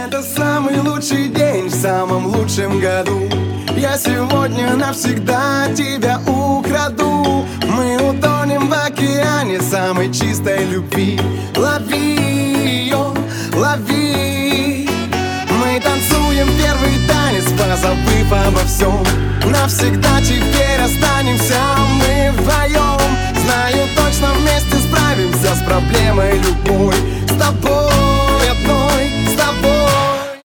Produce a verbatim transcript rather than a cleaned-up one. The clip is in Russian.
Это самый лучший день в самом лучшем году. Я сегодня навсегда тебя украду. Мы утонем в океане самой чистой любви. Лови ее, лови. Мы танцуем первый танец, позабыв обо всем. Навсегда теперь останемся